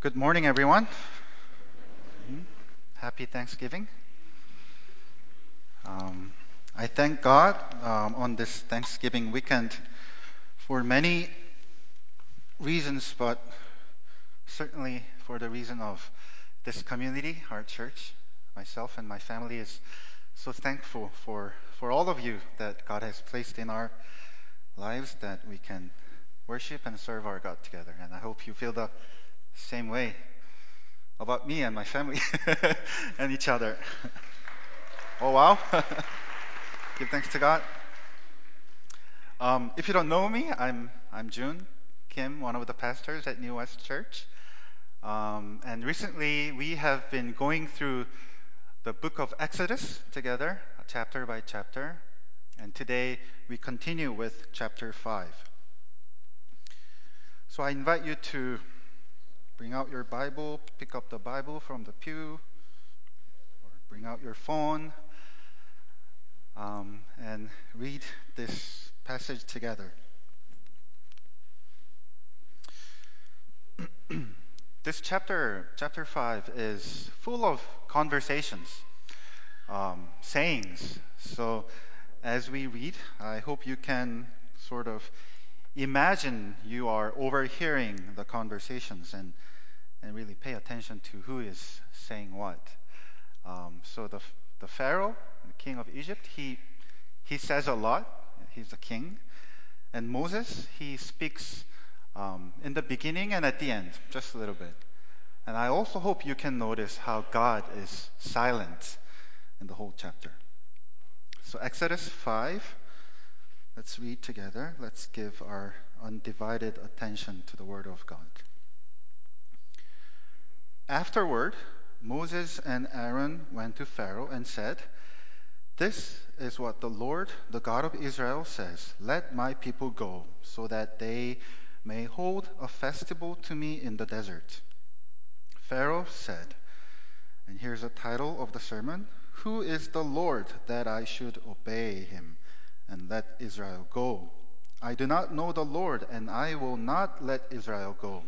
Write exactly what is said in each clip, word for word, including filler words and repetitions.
Good morning, everyone. Mhm. Happy Thanksgiving. Um, I thank God um, on this Thanksgiving weekend for many reasons, but certainly for the reason of this community, our church. Myself and my family is so thankful for, for all of you that God has placed in our lives that we can worship and serve our God together. And I hope you feel the same way about me and my family and each other. Oh, wow. Give thanks to God. Um, if you don't know me, I'm I'm Jun Kim, one of the pastors at New West Church. Um, and recently, we have been going through the book of Exodus together, chapter by chapter. And today, we continue with chapter five. So I invite you to bring out your Bible, pick up the Bible from the pew, or bring out your phone, um, and read this passage together. This chapter, chapter five, is full of conversations, um, sayings. So, as we read, I hope you can sort of imagine you are overhearing the conversations and, and really pay attention to who is saying what. Um, so, the, the Pharaoh, the king of Egypt, he, he says a lot. He's the king. And Moses, he speaks um, in the beginning and at the end, just a little bit. And I also hope you can notice how God is silent in the whole chapter. So, Exodus five, let's read together. Let's give our undivided attention to the Word of God. Afterward, Moses and Aaron went to Pharaoh and said, "This is what the Lord, the God of Israel, says: Let my people go, so that they may hold a festival to me in the desert." Pharaoh said, and here's the title of the sermon: "Who is the Lord that I should obey him and let Israel go? I do not know the Lord, and I will not let Israel go."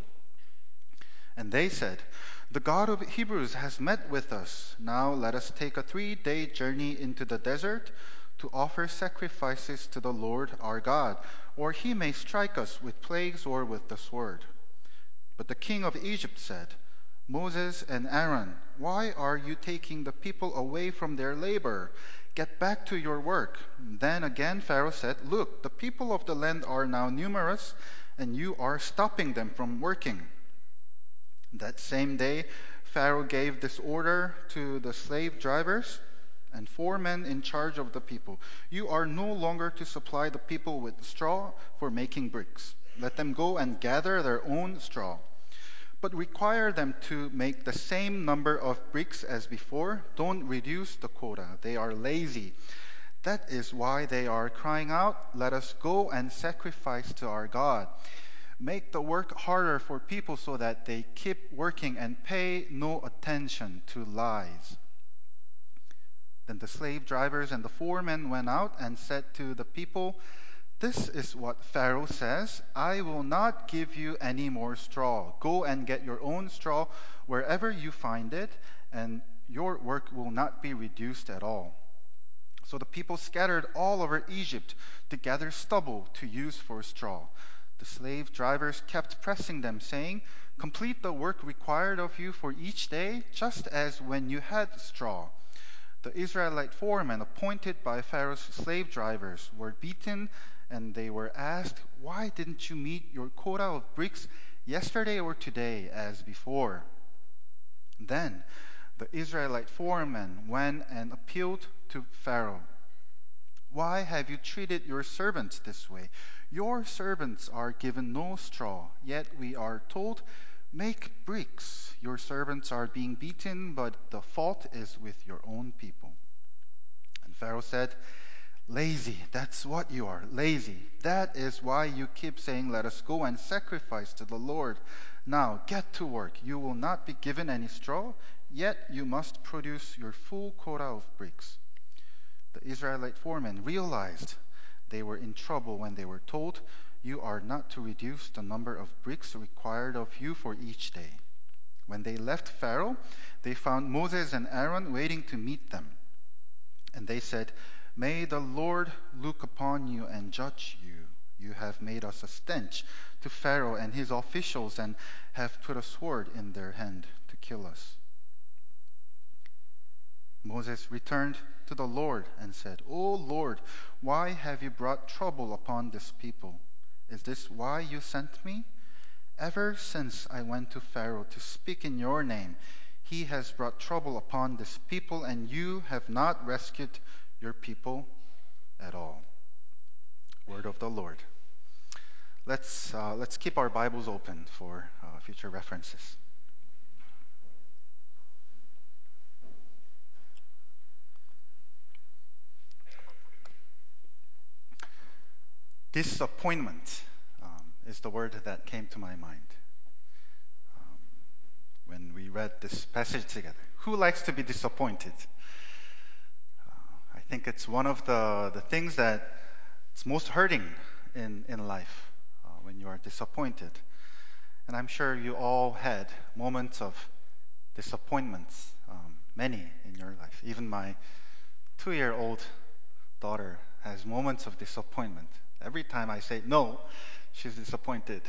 And they said, "The God of Hebrews has met with us. Now let us take a three-day journey into the desert to offer sacrifices to the Lord our God, or he may strike us with plagues or with the sword." But the king of Egypt said, "Moses and Aaron, why are you taking the people away from their labor? Get back to your work." Then again Pharaoh said, "Look, the people of the land are now numerous, and you are stopping them from working." That same day, Pharaoh gave this order to the slave drivers and four men in charge of the people: "You are no longer to supply the people with straw for making bricks. Let them go and gather their own straw. But require them to make the same number of bricks as before. Don't reduce the quota. They are lazy. That is why they are crying out, 'Let us go and sacrifice to our God.' Make the work harder for people so that they keep working and pay no attention to lies." Then the slave drivers and the foremen went out and said to the people, "This is what Pharaoh says: I will not give you any more straw. Go and get your own straw wherever you find it, and your work will not be reduced at all." So the people scattered all over Egypt to gather stubble to use for straw. The slave drivers kept pressing them, saying, "Complete the work required of you for each day, just as when you had straw." The Israelite foremen appointed by Pharaoh's slave drivers were beaten, and they were asked, "Why didn't you meet your quota of bricks yesterday or today as before?" Then the Israelite foremen went and appealed to Pharaoh. "Why have you treated your servants this way? Your servants are given no straw, yet we are told, 'Make bricks.' Your servants are being beaten, but the fault is with your own people." And Pharaoh said, "Lazy, that's what you are, lazy. That is why you keep saying, 'Let us go and sacrifice to the Lord.' Now get to work. You will not be given any straw, yet you must produce your full quota of bricks." The Israelite foremen realized they were in trouble when they were told, "You are not to reduce the number of bricks required of you for each day." When they left Pharaoh, they found Moses and Aaron waiting to meet them. And they said, "May the Lord look upon you and judge you. You have made us a stench to Pharaoh and his officials and have put a sword in their hand to kill us." Moses returned to the Lord and said, "O Lord, why have you brought trouble upon this people? Is this why you sent me? Ever since I went to Pharaoh to speak in your name, he has brought trouble upon this people, and you have not rescued your people at all." Word of the Lord. Let's, uh, let's keep our Bibles open for uh, future references. Disappointment um, is the word that came to my mind um, when we read this passage together. Who likes to be disappointed? Uh, I think it's one of the, the things that it's most hurting in, in life uh, when you are disappointed. And I'm sure you all had moments of disappointments, um, many in your life. Even my two-year-old daughter has moments of disappointment. Every time I say no, she's disappointed.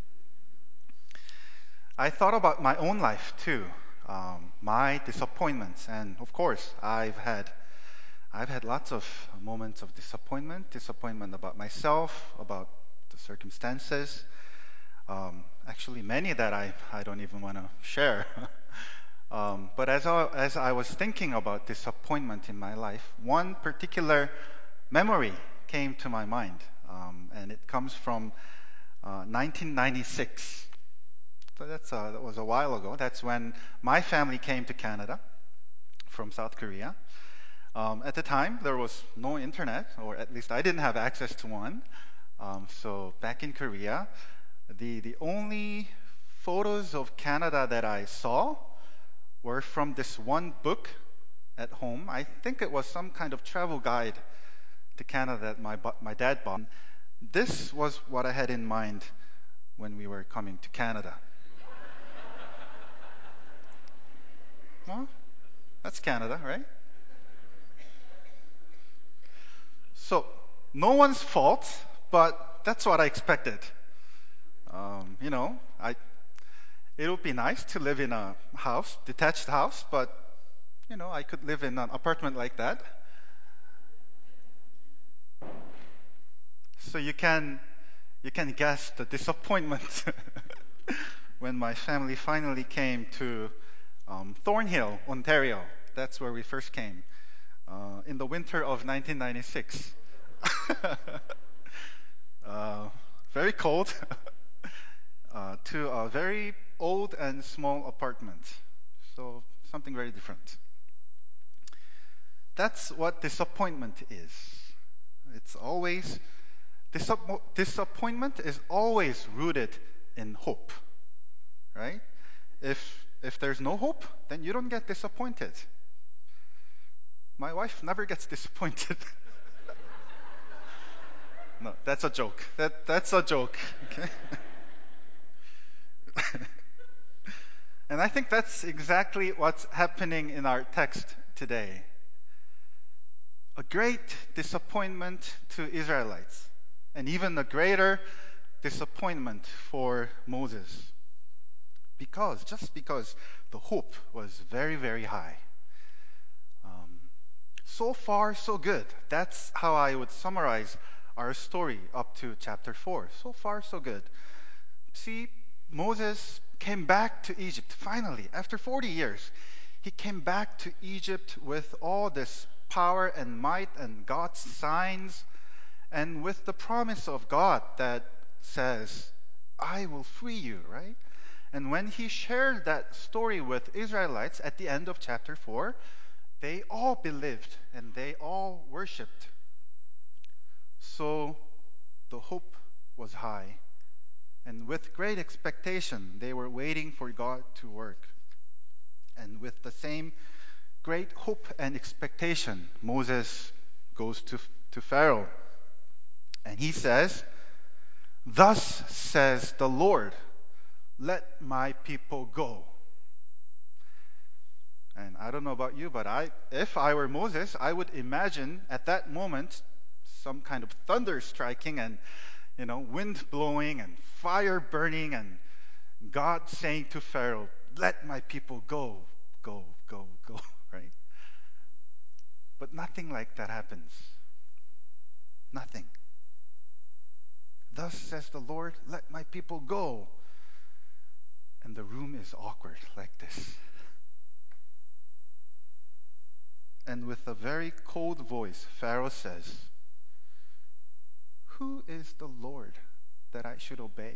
I thought about my own life too, um, my disappointments, and of course, I've had I've had lots of moments of disappointment, disappointment about myself, about the circumstances. Um, actually, many that I I don't even want to share. um, but as I, as I was thinking about disappointment in my life, one particular memory came to my mind, um, and it comes from uh, nineteen ninety-six. So that's uh, that was a while ago. That's when my family came to Canada from South Korea. Um, at the time, there was no internet, or at least I didn't have access to one. Um, so back in Korea, the the only photos of Canada that I saw were from this one book at home. I think it was some kind of travel guide to Canada that my my dad bought. This was what I had in mind when we were coming to Canada. Well, that's Canada, right? So, no one's fault, but that's what I expected. Um, you know, I it would be nice to live in a house, detached house, but you know, I could live in an apartment like that. So you can you can guess the disappointment when my family finally came to um, Thornhill, Ontario. That's where we first came uh, in the winter of nineteen ninety-six. uh, very cold, uh, to a very old and small apartment. So something very different. That's what disappointment is. It's always Disap- disappointment is always rooted in hope, right? If if there's no hope, then you don't get disappointed. My wife never gets disappointed. No, that's a joke. That that's a joke. Okay. And I think that's exactly what's happening in our text today. A great disappointment to Israelites, and even a greater disappointment for Moses. Because, just because the hope was very, very high. Um, so far, so good. That's how I would summarize our story up to chapter four. So far, so good. See, Moses came back to Egypt finally, after forty years. He came back to Egypt with all this power and might and God's signs, and with the promise of God that says, "I will free you," right? And when he shared that story with Israelites at the end of chapter four, they all believed and they all worshiped. So the hope was high. And with great expectation, they were waiting for God to work. And with the same great hope and expectation, Moses goes to, to Pharaoh. And he says, "Thus says the Lord, let my people go." I don't know about you, but I, if I were Moses, I would imagine at that moment some kind of thunder striking and, you know, wind blowing and fire burning and God saying to Pharaoh, "Let my people go, go, go, go," right? But nothing like that happens. Nothing. Thus says the Lord, "Let my people go." And the room is awkward like this. And with a very cold voice, Pharaoh says, "Who is the Lord that I should obey?"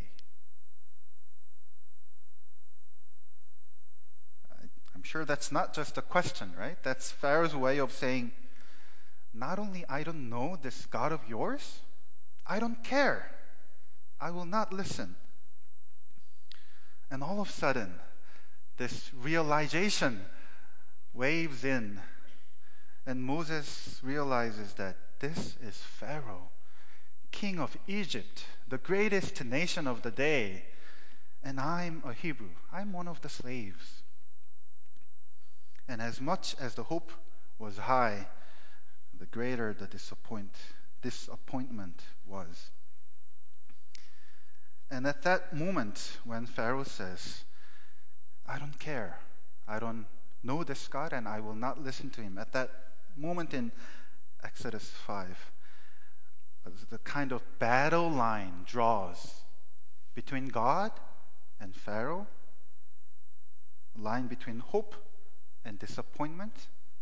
I, I'm sure that's not just a question, right? That's Pharaoh's way of saying, not only I don't know this God of yours, I don't care. I will not listen. And all of a sudden, this realization waves in, and Moses realizes that this is Pharaoh, king of Egypt, the greatest nation of the day, and I'm a Hebrew. I'm one of the slaves. And as much as the hope was high, the greater the disappoint, disappointment was. And at that moment, when Pharaoh says, "I don't care, I don't know this God, and I will not listen to him," at that moment in Exodus five, the kind of battle line draws between God and Pharaoh, a line between hope and disappointment,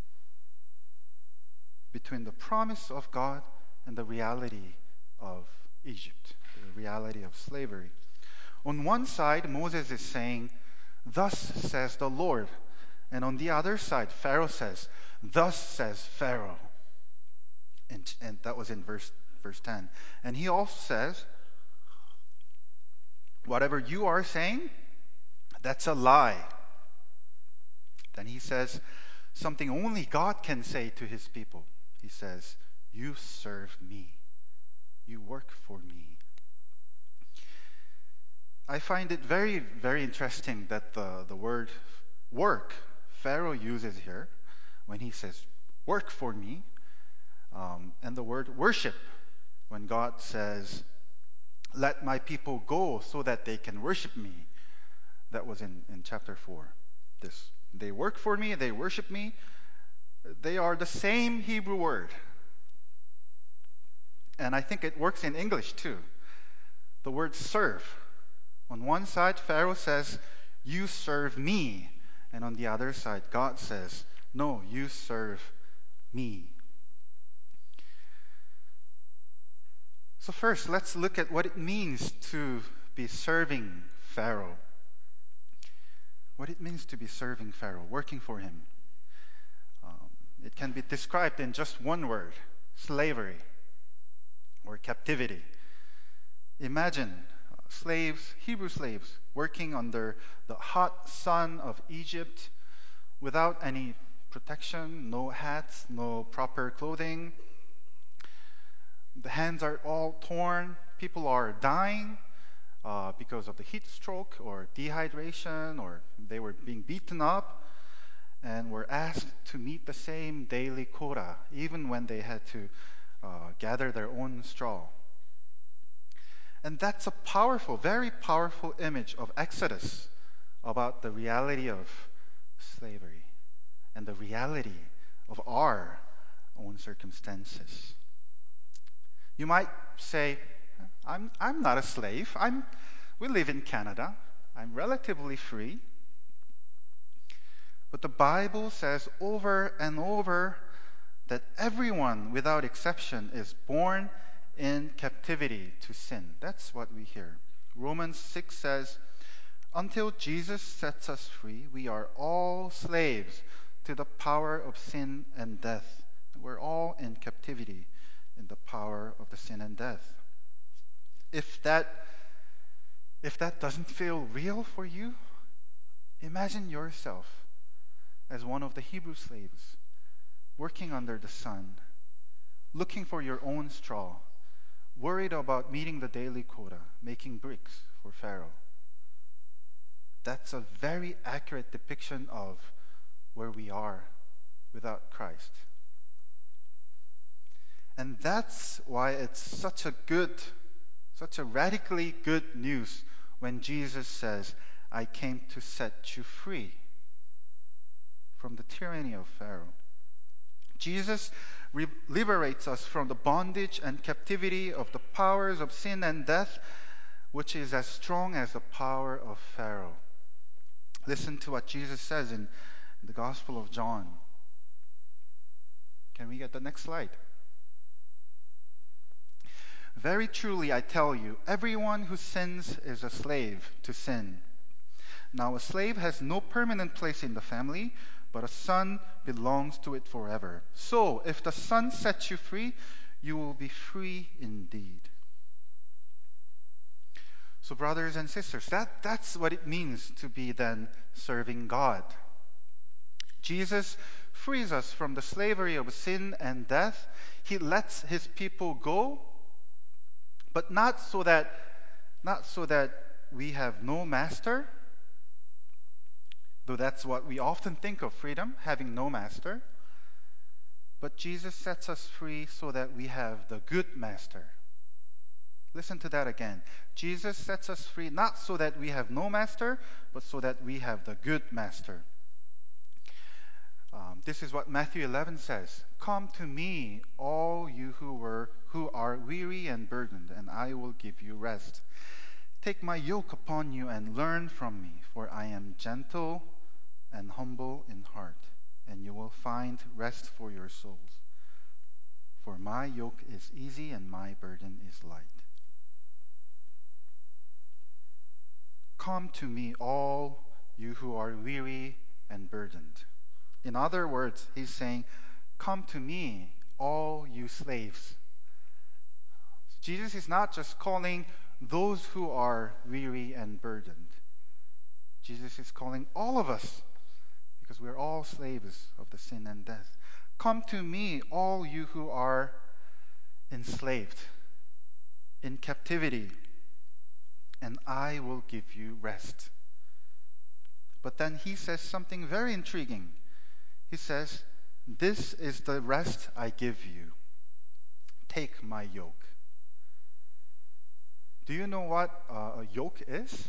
between the promise of God and the reality of Egypt, the reality of slavery. On one side, Moses is saying, "Thus says the Lord." And on the other side, Pharaoh says, "Thus says Pharaoh." And, and that was in verse, verse ten. And he also says, "Whatever you are saying, that's a lie." Then he says something only God can say to his people. He says, "You serve me. You work for me." I find it very, very interesting that the, the word work Pharaoh uses here when he says, "Work for me," um, and the word worship when God says, "Let my people go so that they can worship me." That was in, in chapter four. This, they work for me, they worship me. They are the same Hebrew word. And I think it works in English too. The word serve. On one side, Pharaoh says, "You serve me." And on the other side, God says, "No, you serve me." So first, let's look at what it means to be serving Pharaoh. What it means to be serving Pharaoh, working for him. Um, it can be described in just one word: slavery or captivity. Imagine uh, slaves, Hebrew slaves, working under the hot sun of Egypt without any protection, no hats, no proper clothing. The hands are all torn. People are dying uh, because of the heat stroke or dehydration, or they were being beaten up and were asked to meet the same daily quota, even when they had to uh, gather their own straw. And that's a powerful, very powerful image of Exodus about the reality of slavery and the reality of our own circumstances. You might say, I'm, I'm not a slave. I'm, we live in Canada. I'm relatively free. But the Bible says over and over that everyone, without exception, is born in captivity to sin. That's what we hear. Romans six says, "Until Jesus sets us free, we are all slaves to the power of sin and death." We're all in captivity in the power of the sin and death. If that, if that doesn't feel real for you, imagine yourself as one of the Hebrew slaves, working under the sun, looking for your own straw, worried about meeting the daily quota, making bricks for Pharaoh. That's a very accurate depiction of where we are without Christ. And that's why it's such a good, such a radically good news when Jesus says, I came to set you free from the tyranny of Pharaoh. Jesus re- liberates us from the bondage and captivity of the powers of sin and death, which is as strong as the power of Pharaoh. Listen to what Jesus says in the Gospel of John. Can we get the next slide? Very truly, I tell you, everyone who sins is a slave to sin. Now, a slave has no permanent place in the family, but a son belongs to it forever. So, if the Son sets you free, you will be free indeed. So, brothers and sisters, that, that's what it means to be then serving God. Jesus frees us from the slavery of sin and death. He lets his people go, but not so that not so that we have no master, though that's what we often think of freedom, having no master. But Jesus sets us free so that we have the good master. Listen to that again. Jesus sets us free not so that we have no master, but so that we have the good master. Um, this is what Matthew eleven says. Come to me, all you who were who are weary and burdened, and I will give you rest. Take my yoke upon you and learn from me, for I am gentle and humble in heart, and you will find rest for your souls. For my yoke is easy and my burden is light. Come to me, all you who are weary and burdened. In other words, he's saying, come to me, all you slaves. Jesus is not just calling those who are weary and burdened. Jesus is calling all of us, because we're all slaves of the sin and death. Come to me, all you who are enslaved, in captivity, and I will give you rest. But then he says something very intriguing. He says, this is the rest I give you. Take my yoke. Do you know what uh, a yoke is?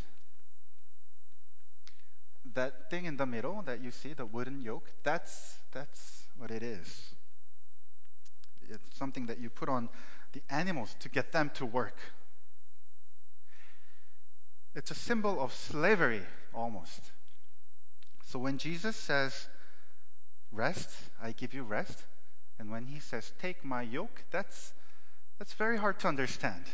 That thing in the middle that you see, the wooden yoke, that's, that's what it is. It's something that you put on the animals to get them to work. It's a symbol of slavery, almost. So when Jesus says, rest, I give you rest, and when he says, take my yoke, that's, that's very hard to understand.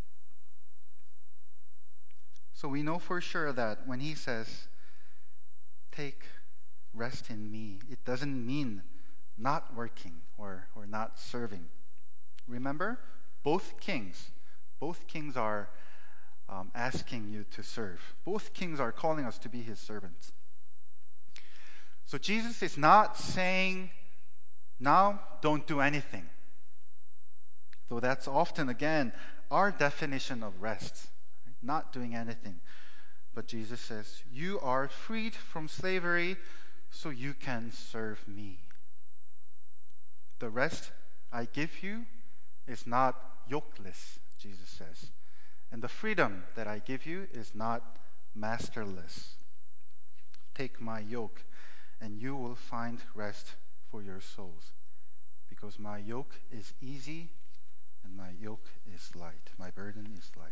So we know for sure that when he says, take rest in me, it doesn't mean not working or, or not serving. Remember, both kings, both kings are um, asking you to serve. Both kings are calling us to be his servants. So Jesus is not saying, now don't do anything. Though that's often, again, our definition of rest, right? Not doing anything. But Jesus says, you are freed from slavery so you can serve me. The rest I give you is not yokeless, Jesus says. And the freedom that I give you is not masterless. Take my yoke, and you will find rest for your souls. Because my yoke is easy, and my yoke is light. My burden is light.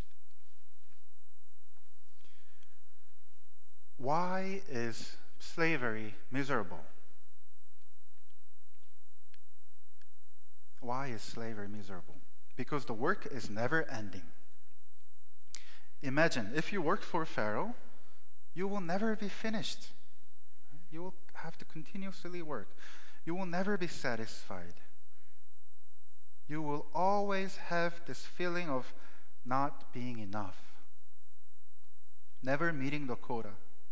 Why is slavery miserable? Why is slavery miserable? Because the work is never ending. Imagine, if you work for Pharaoh, you will never be finished. You will have to continuously work. You will never be satisfied. You will always have this feeling of not being enough, never meeting the quota.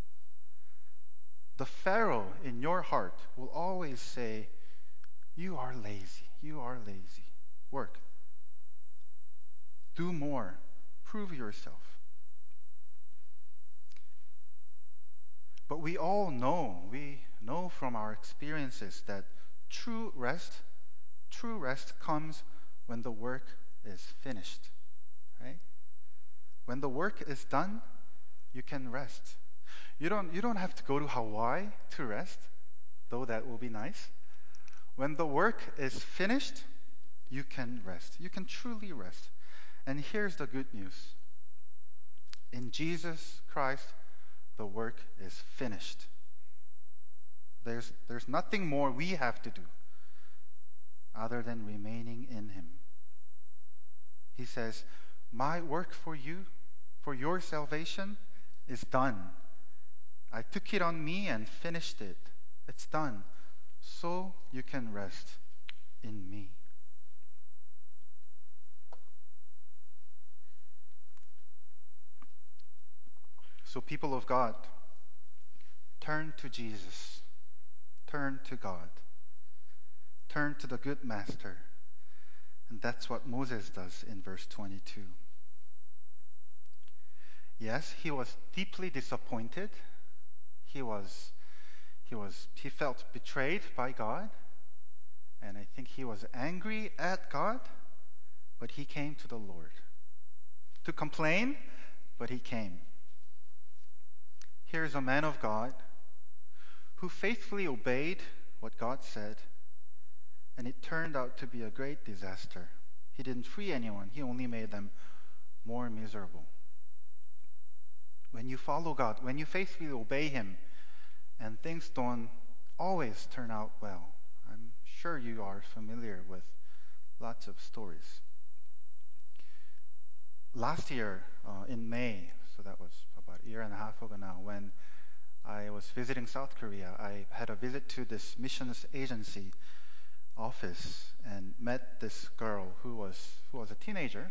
The Pharaoh in your heart will always say, you are lazy, you are lazy. Work. Do more. Prove yourself. But we all know, we know from our experiences that true rest, true rest comes when the work is finished, right? When the work is done, you can rest. You don't, you don't have to go to Hawaii to rest, though that will be nice. When the work is finished, you can rest. You can truly rest. And here's the good news. In Jesus Christ, the work is finished. There's, there's nothing more we have to do other than remaining in Him. He says, my work for you, for your salvation, is done. I took it on me and finished it. It's done. So you can rest in me. So, people of God, turn to Jesus. Turn to God. Turn to the good master. And that's what Moses does in verse twenty-two. Yes, he was deeply disappointed. He was, he was, he felt betrayed by God. And I think he was angry at God. But he came to the Lord. To complain, but he came. Here's a man of God who faithfully obeyed what God said, and it turned out to be a great disaster. He didn't free anyone, he only made them more miserable. When you follow God, when you faithfully obey Him, and things don't always turn out well, I'm sure you are familiar with lots of stories. Last year, uh, in May, so that was about a year and a half ago now, when I was visiting South Korea, I had a visit to this missions agency office and met this girl who was who was a teenager.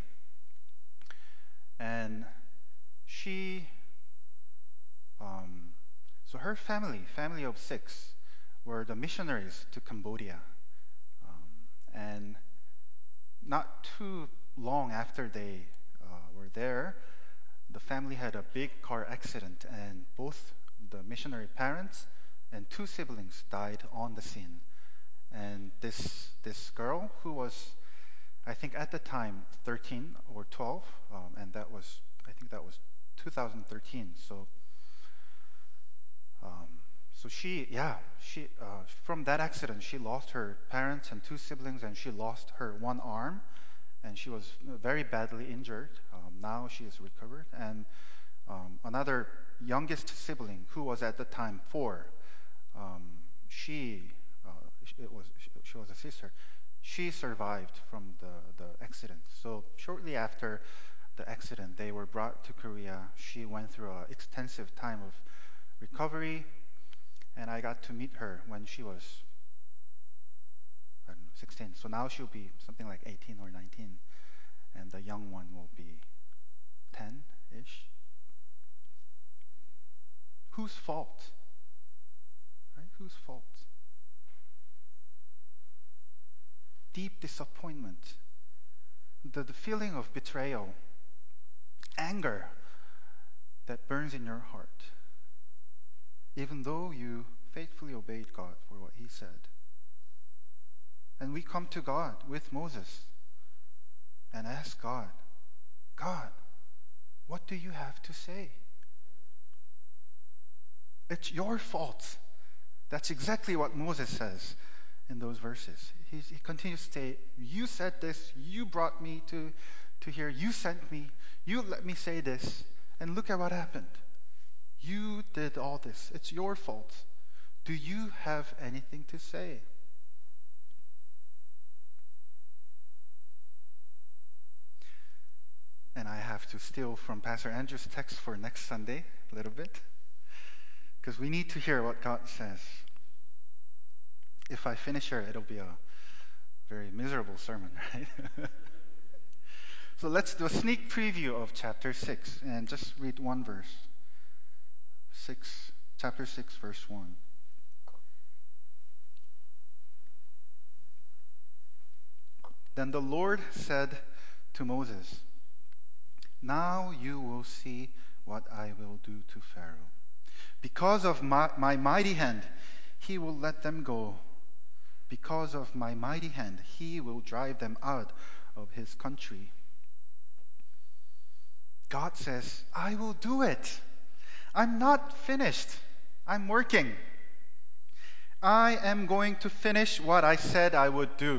And she, um, so her family, family of six, were the missionaries to Cambodia. Um, and not too long after they uh, were there, the family had a big car accident, and both the missionary parents and two siblings died on the scene. And this this girl, who was, I think at the time, thirteen or twelve, um, and that was, I think that was two thousand thirteen. So, um, so she, yeah, she uh, from that accident, she lost her parents and two siblings, and she lost her one arm, and she was very badly injured. Um, now she is recovered, and um, another youngest sibling, who was at the time four, um, she, uh, it was she was a sister. She survived from the, the accident. So shortly after the accident, they were brought to Korea. She went through an extensive time of recovery, and I got to meet her when she was, I don't know, sixteen. So now she'll be something like eighteen or nineteen, and the young one will be ten-ish. Whose fault? Right? Whose fault? Deep disappointment, the, the feeling of betrayal, anger that burns in your heart, even though you faithfully obeyed God for what He said. And we come to God with Moses and ask God, God, what do you have to say? It's your fault. That's exactly what Moses says in those verses. He, he continues to say, you said this, you brought me to, to here, you sent me, you let me say this, and look at what happened. You did all this. It's your fault. Do you have anything to say? And I have to steal from Pastor Andrew's text for next Sunday a little bit, because we need to hear what God says. If I finish here, it'll be a very miserable sermon, right? So let's do a sneak preview of chapter six and just read one verse. Six, chapter six, verse one. Then the Lord said to Moses, now you will see what I will do to Pharaoh. Because of my, my mighty hand, He will let them go. Because of my mighty hand, he will drive them out of his country. God says, I will do it. I'm not finished. I'm working. I am going to finish what I said I would do.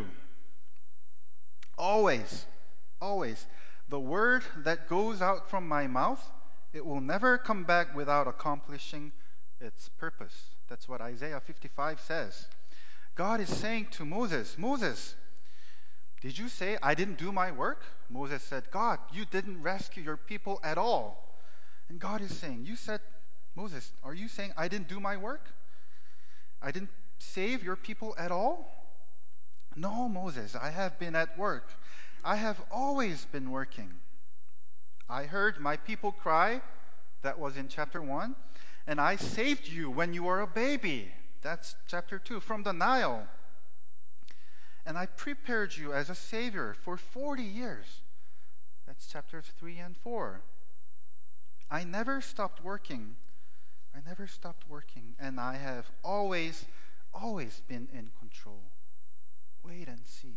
Always, always. The word that goes out from my mouth, it will never come back without accomplishing its purpose. That's what Isaiah fifty-five says. God is saying to Moses, Moses, did you say I didn't do my work? Moses said, God, you didn't rescue your people at all. And God is saying, you said, Moses, are you saying I didn't do my work? I didn't save your people at all? No, Moses, I have been at work. I have always been working. I heard my people cry. That was in chapter one. And I saved you when you were a baby. That's chapter two, from the Nile. And I prepared you as a savior for forty years. That's chapters three and four. I never stopped working. I never stopped working. And I have always, always been in control. Wait and see.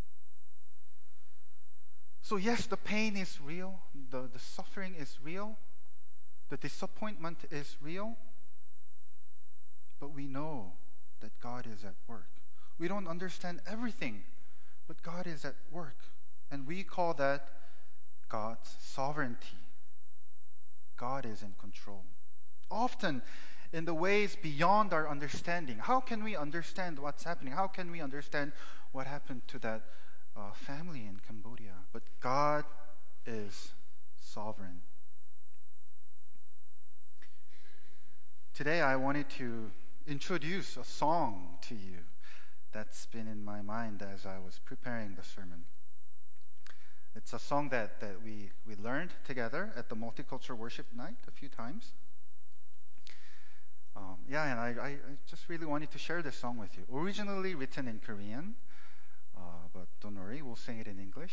So yes, the pain is real. The, the suffering is real. The disappointment is real. But we know that God is at work. We don't understand everything, but God is at work. And we call that God's sovereignty. God is in control. Often in the ways beyond our understanding. How can we understand what's happening? How can we understand what happened to that uh, family in Cambodia? But God is sovereign. Today I wanted to introduce a song to you that's been in my mind as I was preparing the sermon. It's a song that, that we, we learned together at the Multicultural Worship Night a few times. Um, yeah, and I, I, I just really wanted to share this song with you. Originally written in Korean, uh, but don't worry, we'll sing it in English.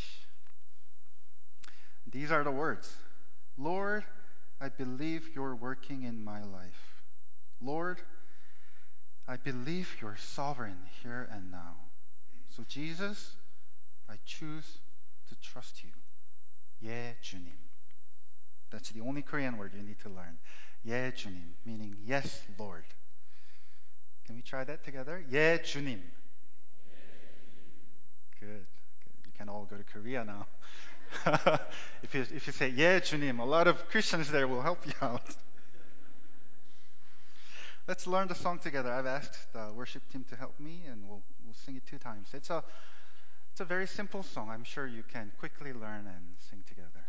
These are the words. Lord, I believe you're working in my life. Lord, I believe you're sovereign here and now. So Jesus, I choose to trust you. 예, 주님. That's the only Korean word you need to learn. 예, 주님, meaning yes, Lord. Can we try that together? 예, 주님. Good. Good. You can all go to Korea now. if you if you say 예, 주님, a lot of Christians there will help you out. Let's learn the song together. I've asked the worship team to help me, and we'll we'll sing it two times. It's a it's a very simple song. I'm sure you can quickly learn and sing together.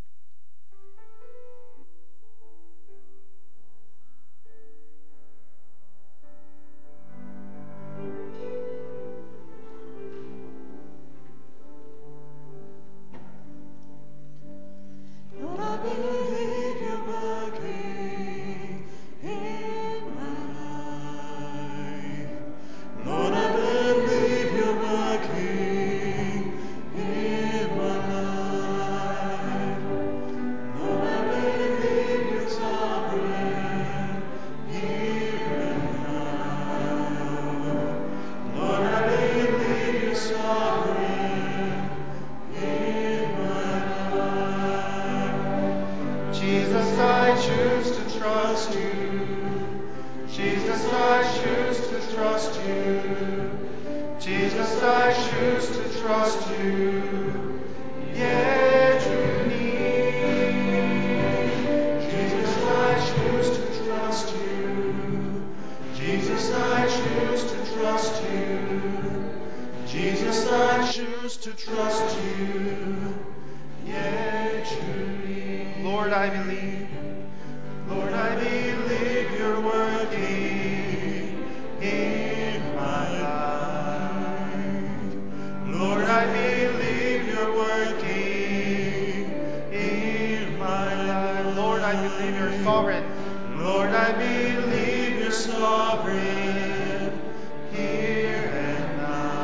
Lord, I believe you're working in my life. Lord, I believe you're working in my life. Lord, I believe you're sovereign here and now. Lord, I believe you're sovereign in my life. Jesus, I choose to trust you. Jesus, I choose to trust you. Jesus, I choose to trust you. Yeah, 주님. Jesus, I choose to trust you. Jesus, I choose to trust you. Jesus, I choose to trust you. Yeah, 주님. Lord, I believe. Lord, I believe you're working in my life. Lord, I believe you're working in my life. Lord, I believe you're sovereign. Lord, I believe you're sovereign here and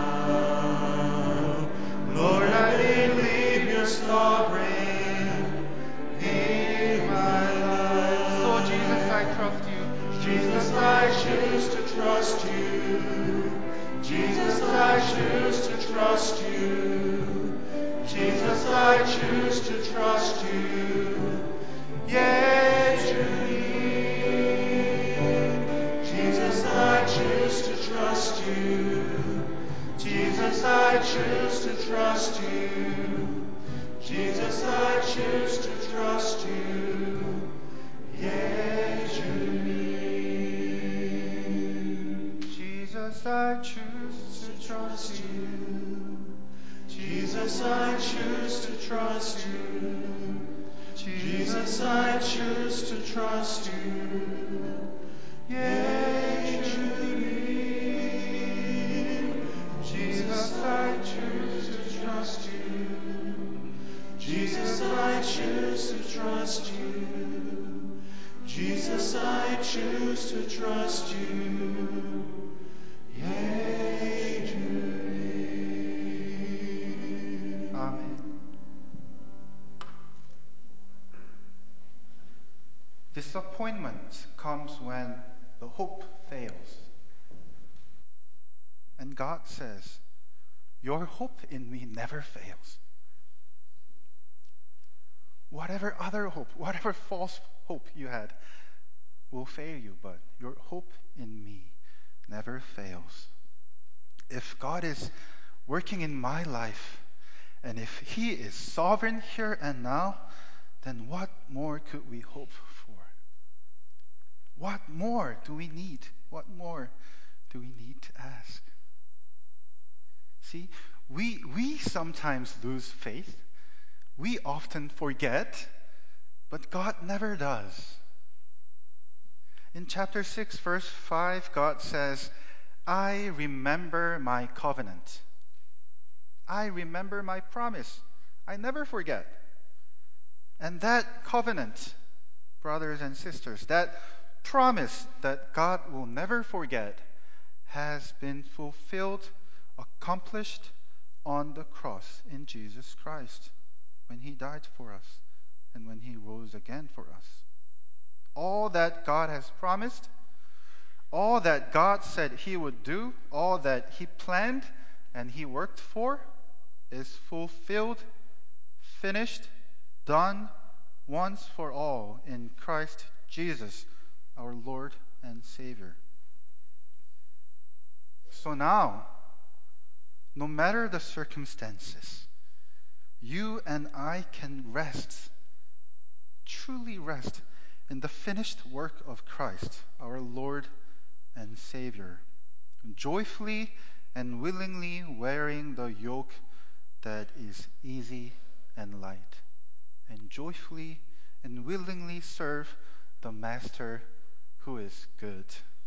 now. Lord, I believe you're sovereign in my life. So Jesus, I trust you. Jesus, I choose to trust you. Jesus, I choose to trust you. Jesus, I choose to trust you. Yea, truly. Jesus, I choose to trust you. Jesus, I choose to trust you. Jesus, I choose to trust you. Yea, truly. Jesus, I choose to trust you. Jesus, I choose to trust you. Jesus, I choose to trust you. Yea, truly. Jesus, I choose to trust you. Jesus, I choose to trust you. Jesus, I choose to trust you. Yea, truly. Amen. Disappointment comes when the hope fails. And God says, your hope in me never fails. Whatever other hope, whatever false hope you had will fail you, but your hope in me never fails. If God is working in my life, and if He is sovereign here and now, then what more could we hope for? What more do we need? What more do we need to ask? See, we, we sometimes lose faith. We often forget, but God never does. In chapter six, verse five, God says, I remember my covenant. I remember my promise. I never forget. And that covenant, brothers and sisters, that promise that God will never forget has been fulfilled, accomplished on the cross in Jesus Christ when He died for us and when He rose again for us. All that God has promised, all that God said He would do, all that He planned and He worked for is fulfilled, finished, done once for all in Christ Jesus, our Lord and Savior. So now, no matter the circumstances, you and I can rest, truly rest, in the finished work of Christ, our Lord and Savior, joyfully and willingly wearing the yoke that is easy and light, and joyfully and willingly serve the Master who is good.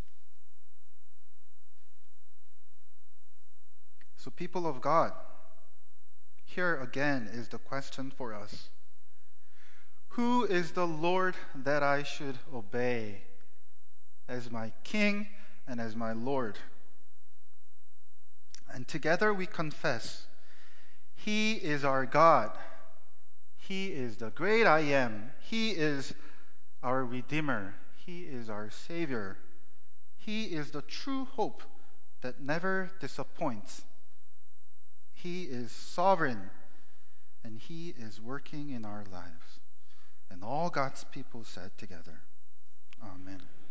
So, people of God, here again is the question for us. Who is the Lord that I should obey as my King and as my Lord? And together we confess, He is our God. He is the great I am. He is our Redeemer. He is our Savior. He is the true hope that never disappoints. He is sovereign, and He is working in our lives. And all God's people said together, Amen.